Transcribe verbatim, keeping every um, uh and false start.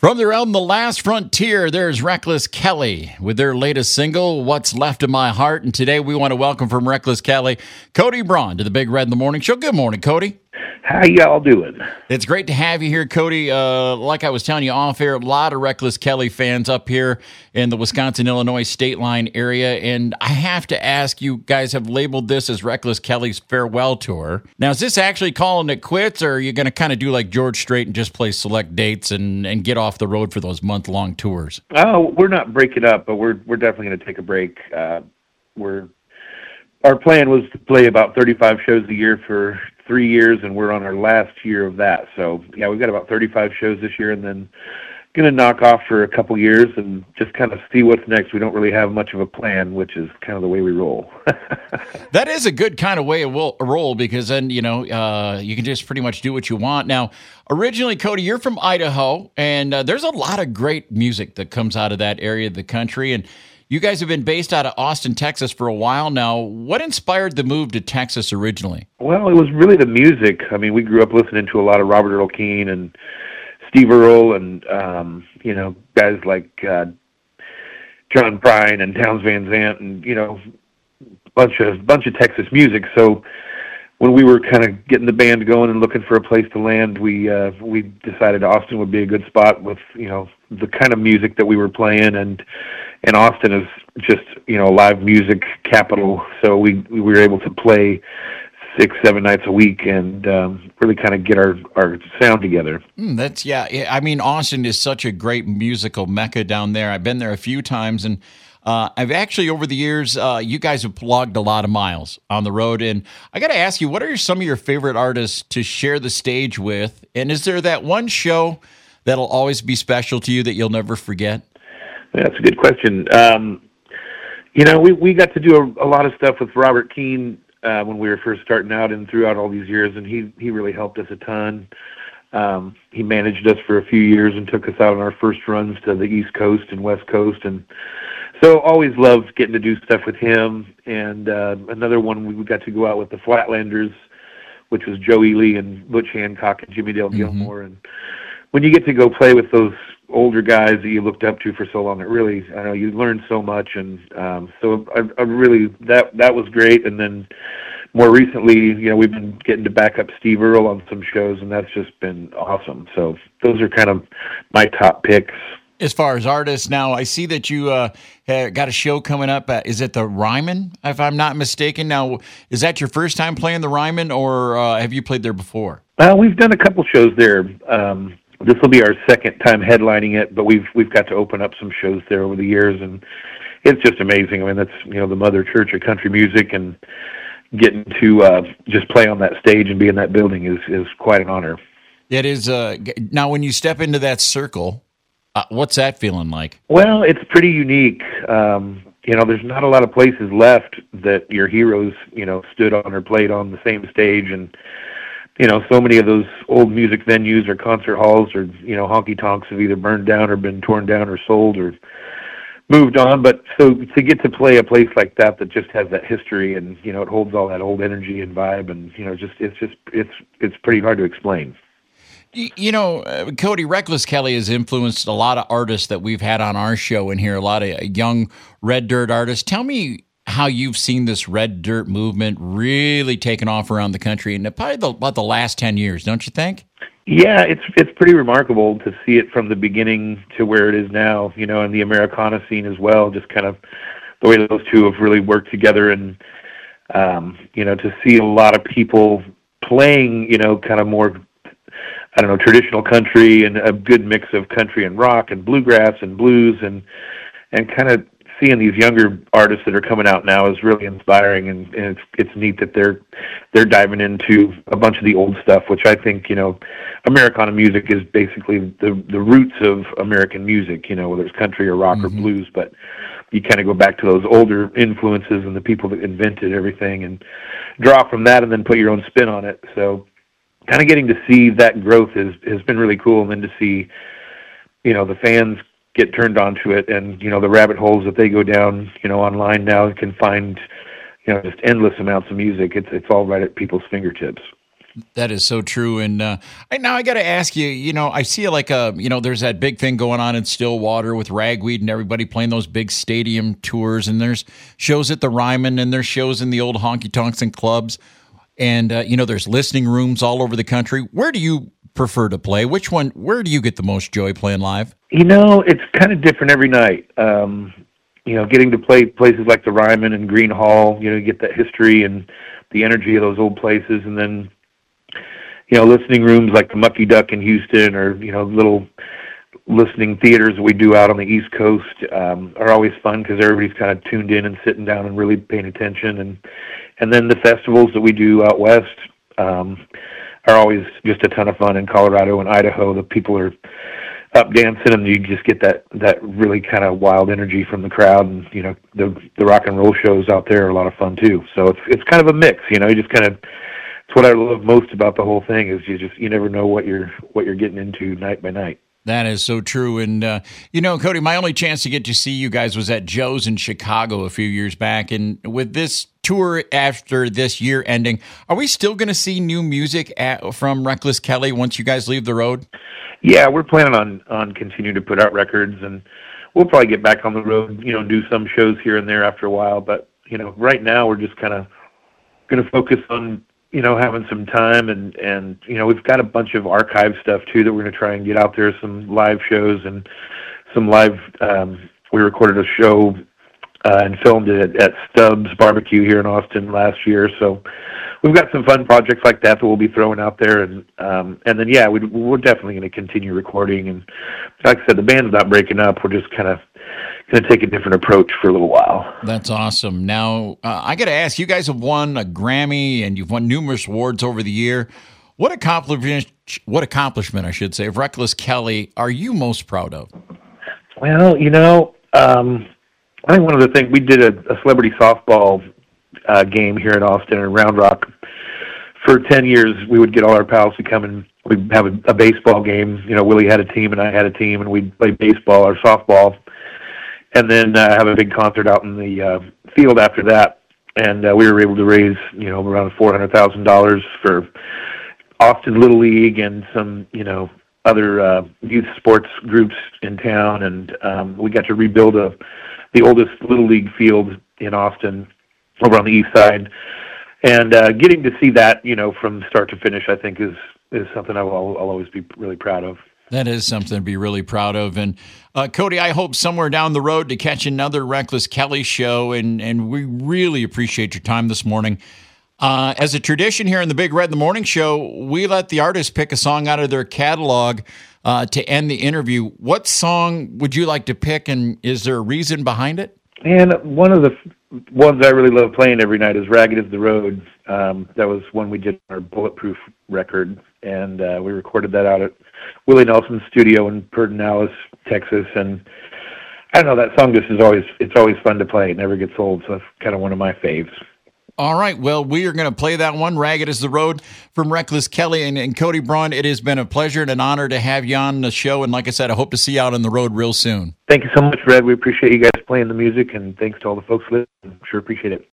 From their album The Last Frontier, there's Reckless Kelly with their latest single, What's Left of My Heart. And today we want to welcome from Reckless Kelly, Cody Braun to the Big Red in the Morning Show. Good morning, Cody. How y'all doing? It's great to have you here, Cody. Uh, like I was telling you off air, a lot of Reckless Kelly fans up here in the Wisconsin-Illinois state line area. And I have to ask, you guys have labeled this as Reckless Kelly's farewell tour. Now, is this actually calling it quits, or are you going to kind of do like George Strait and just play select dates and, and get off the road for those month-long tours? Oh, we're not breaking up, but we're we're definitely going to take a break. Uh, we're Our plan was to play about thirty-five shows a year for three years, and we're on our last year of that. So, yeah, we've got about thirty-five shows this year, and then going to knock off for a couple years and just kind of see what's next. We don't really have much of a plan, which is kind of the way we roll. That is a good kind of way to roll, because then, you know, uh, you can just pretty much do what you want. Now, originally, Cody, you're from Idaho, and uh, there's a lot of great music that comes out of that area of the country, and you guys have been based out of Austin, Texas for a while now. What inspired the move to Texas originally? Well, it was really the music. I mean, we grew up listening to a lot of Robert Earl Keen and Steve Earle and, um, you know, guys like uh, John Prine and Townes Van Zandt and, you know, bunch of bunch of Texas music. So when we were kind of getting the band going and looking for a place to land, we uh, we decided Austin would be a good spot with, you know, the kind of music that we were playing, and and Austin is just, you know, live music capital. So we we were able to play six, seven nights a week and um, really kind of get our, our sound together. Mm, that's, yeah. I mean, Austin is such a great musical mecca down there. I've been there a few times, and uh, I've actually, over the years, uh, you guys have logged a lot of miles on the road. And I got to ask you, what are some of your favorite artists to share the stage with? And is there that one show that'll always be special to you that you'll never forget? That's a good question. Um, you know, we, we got to do a, a lot of stuff with Robert Keen Uh, when we were first starting out and throughout all these years, and he, he really helped us a ton. Um, he managed us for a few years and took us out on our first runs to the East Coast and West Coast, and so always loved getting to do stuff with him. And uh, another one, we got to go out with the Flatlanders, which was Joe Ely and Butch Hancock and Jimmy Dale Gilmore. Mm-hmm. And when you get to go play with those older guys that you looked up to for so long, it really, I know, you learn so much. And um, so I, I really, that that was great. And then more recently, you know, we've been getting to back up Steve Earle on some shows, and that's just been awesome. So those are kind of my top picks. As far as artists, now I see that you uh, got a show coming up. At, is it the Ryman, if I'm not mistaken? Now, is that your first time playing the Ryman, or uh, have you played there before? Uh, we've done a couple shows there. Um, this will be our second time headlining it, but we've we've got to open up some shows there over the years, and it's just amazing. I mean, that's, you know, the mother church of country music, and getting to uh, just play on that stage and be in that building is is quite an honor. It is. Uh, now, when you step into that circle, Uh, what's that feeling like? Well, it's pretty unique. Um, you know, there's not a lot of places left that your heroes, you know, stood on or played on the same stage. And, you know, so many of those old music venues or concert halls or, you know, honky-tonks have either burned down or been torn down or sold or moved on. But so to get to play a place like that that just has that history and, you know, it holds all that old energy and vibe, and, you know, just it's just it's it's pretty hard to explain. You know, uh, Cody, Reckless Kelly has influenced a lot of artists that we've had on our show in here, a lot of young Red Dirt artists. Tell me how you've seen this Red Dirt movement really taken off around the country in probably the, about the last ten years, don't you think? Yeah, it's it's pretty remarkable to see it from the beginning to where it is now, you know, and the Americana scene as well, just kind of the way those two have really worked together, and, um, you know, to see a lot of people playing, you know, kind of more, I don't know, traditional country and a good mix of country and rock and bluegrass and blues, and and kind of seeing these younger artists that are coming out now is really inspiring, and, and it's it's neat that they're they're diving into a bunch of the old stuff, which I think, you know, Americana music is basically the the roots of American music, you know, whether it's country or rock mm-hmm. or blues, but you kind of go back to those older influences and the people that invented everything and draw from that and then put your own spin on it. So kind of getting to see that growth is, has been really cool. And then to see, you know, the fans get turned on to it, and, you know, the rabbit holes that they go down, you know, online now can find, you know, just endless amounts of music. It's, it's all right at people's fingertips. That is so true. And uh, I, now I got to ask you, you know, I see like a, you know, there's that big thing going on in Stillwater with Ragweed and everybody playing those big stadium tours. And there's shows at the Ryman and there's shows in the old honky tonks and clubs. And, uh, you know, there's listening rooms all over the country. Where do you prefer to play? Which one, where do you get the most joy playing live? You know, it's kind of different every night. Um, you know, getting to play places like the Ryman and Green Hall, you know, you get that history and the energy of those old places. And then, you know, listening rooms like the Mucky Duck in Houston, or, you know, little listening theaters that we do out on the East Coast um, are always fun because everybody's kind of tuned in and sitting down and really paying attention. And and then the festivals that we do out west um, are always just a ton of fun in Colorado and Idaho. The people are up dancing, and you just get that that really kind of wild energy from the crowd. And you know, the the rock and roll shows out there are a lot of fun too. So it's it's kind of a mix. You know, you just kind of It's what I love most about the whole thing is you just you never know what you're what you're getting into night by night. That is so true. And, uh, you know, Cody, my only chance to get to see you guys was at Joe's in Chicago a few years back. And with this tour after this year ending, are we still going to see new music at, from Reckless Kelly once you guys leave the road? Yeah, we're planning on, on continuing to put out records, and we'll probably get back on the road, you know, do some shows here and there after a while. But, you know, right now we're just kind of going to focus on, you know, having some time, and, and, you know, we've got a bunch of archive stuff too that we're going to try and get out there, some live shows and some live, um, we recorded a show uh, and filmed it at, at Stubbs Barbecue here in Austin last year. So we've got some fun projects like that that we'll be throwing out there. And, um, and then, yeah, we, we're definitely going to continue recording. And like I said, the band's not breaking up. We're just kind of going to take a different approach for a little while. That's awesome. Now, uh, I got to ask, you guys have won a Grammy and you've won numerous awards over the year. What accomplishment, what accomplishment, I should say, of Reckless Kelly are you most proud of? Well, you know, um, I think one of the things, we did a, a celebrity softball uh, game here in Austin in Round Rock. For ten years, we would get all our pals to come and we'd have a, a baseball game. You know, Willie had a team and I had a team, and we'd play baseball or softball. And then uh, have a big concert out in the uh, field after that. And uh, we were able to raise, you know, around four hundred thousand dollars for Austin Little League and some, you know, other uh, youth sports groups in town. And um, we got to rebuild a, the oldest Little League field in Austin over on the east side. And uh, getting to see that, you know, from start to finish, I think is, is something I'll, I'll always be really proud of. That is something to be really proud of. And uh, Cody, I hope somewhere down the road to catch another Reckless Kelly show. And, and we really appreciate your time this morning. Uh, as a tradition here in the Big Red in the Morning Show, we let the artist pick a song out of their catalog uh, to end the interview. What song would you like to pick, and is there a reason behind it? And one of the f- ones I really love playing every night is Ragged is the Road. Um, that was one we did on our Bulletproof record, and uh, we recorded that out at Willie Nelson's studio in Pedernales, Texas. And I don't know, that song just is always, it's always fun to play. It never gets old, so that's kind of one of my faves. All right, well, we are going to play that one, Ragged is the Road, from Reckless Kelly. And, and Cody Braun, it has been a pleasure and an honor to have you on the show. And like I said, I hope to see you out on the road real soon. Thank you so much, Red. We appreciate you guys playing the music, and thanks to all the folks listening. Sure appreciate it.